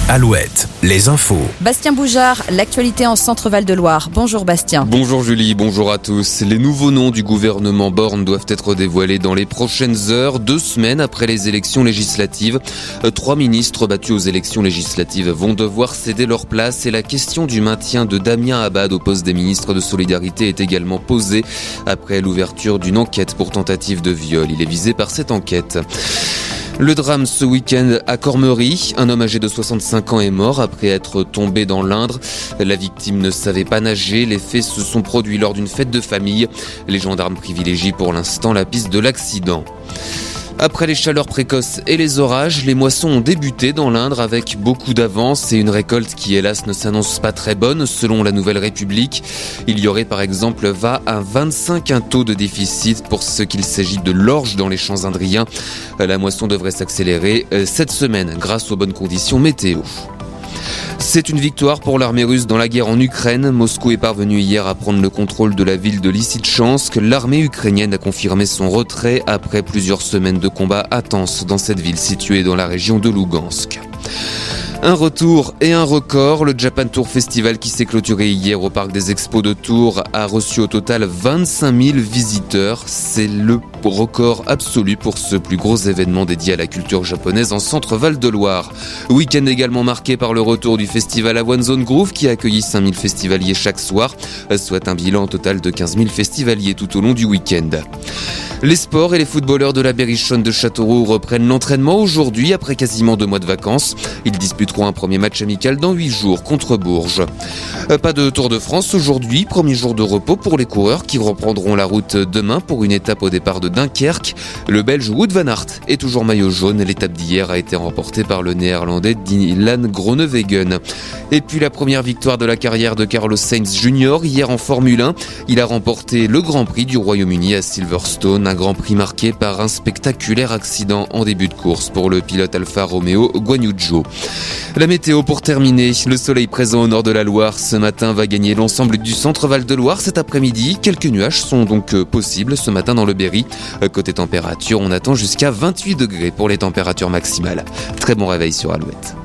Alouette, les infos. Bastien Boujard, l'actualité en Centre-Val de Loire. Bonjour Bastien. Bonjour Julie, bonjour à tous. Les nouveaux noms du gouvernement Borne doivent être dévoilés dans les prochaines heures, 2 semaines après les élections législatives. 3 ministres battus aux élections législatives vont devoir céder leur place et la question du maintien de Damien Abad au poste des ministres de Solidarité est également posée après l'ouverture d'une enquête pour tentative de viol. Il est visé par cette enquête. Le drame ce week-end à Cormery. Un homme âgé de 65 ans est mort après être tombé dans l'Indre. La victime ne savait pas nager. Les faits se sont produits lors d'une fête de famille. Les gendarmes privilégient pour l'instant la piste de l'accident. Après les chaleurs précoces et les orages, les moissons ont débuté dans l'Indre avec beaucoup d'avance et une récolte qui hélas ne s'annonce pas très bonne selon la Nouvelle République. Il y aurait par exemple 20 à 25 quintaux de déficit pour ce qu'il s'agit de l'orge dans les champs indriens. La moisson devrait s'accélérer cette semaine grâce aux bonnes conditions météo. C'est une victoire pour l'armée russe dans la guerre en Ukraine. Moscou est parvenu hier à prendre le contrôle de la ville de Lysychansk. L'armée ukrainienne a confirmé son retrait après plusieurs semaines de combats intenses dans cette ville située dans la région de Lougansk. Un retour et un record, le Japan Tour Festival qui s'est clôturé hier au parc des Expos de Tours a reçu au total 25 000 visiteurs. C'est le record absolu pour ce plus gros événement dédié à la culture japonaise en Centre-Val de Loire. Week-end également marqué par le retour du festival à One Zone Groove qui a accueilli 5 000 festivaliers chaque soir, soit un bilan total de 15 000 festivaliers tout au long du week-end. Les sports et les footballeurs de la Berrichonne de Châteauroux reprennent l'entraînement aujourd'hui après quasiment 2 mois de vacances. Ils disputeront un premier match amical dans 8 jours contre Bourges. Pas de Tour de France aujourd'hui, premier jour de repos pour les coureurs qui reprendront la route demain pour une étape au départ de Dunkerque. Le Belge Wout van Aert est toujours maillot jaune. L'étape d'hier a été remportée par le Néerlandais Dylan Groenewegen. Et puis la première victoire de la carrière de Carlos Sainz Jr. hier en Formule 1. Il a remporté le Grand Prix du Royaume-Uni à Silverstone. Un Grand Prix marqué par un spectaculaire accident en début de course pour le pilote Alfa Romeo Guanyu Zhou. La météo pour terminer, le soleil présent au nord de la Loire ce matin va gagner l'ensemble du Centre-Val de Loire cet après-midi. Quelques nuages sont donc possibles ce matin dans le Berry. Côté température, on attend jusqu'à 28 degrés pour les températures maximales. Très bon réveil sur Alouette.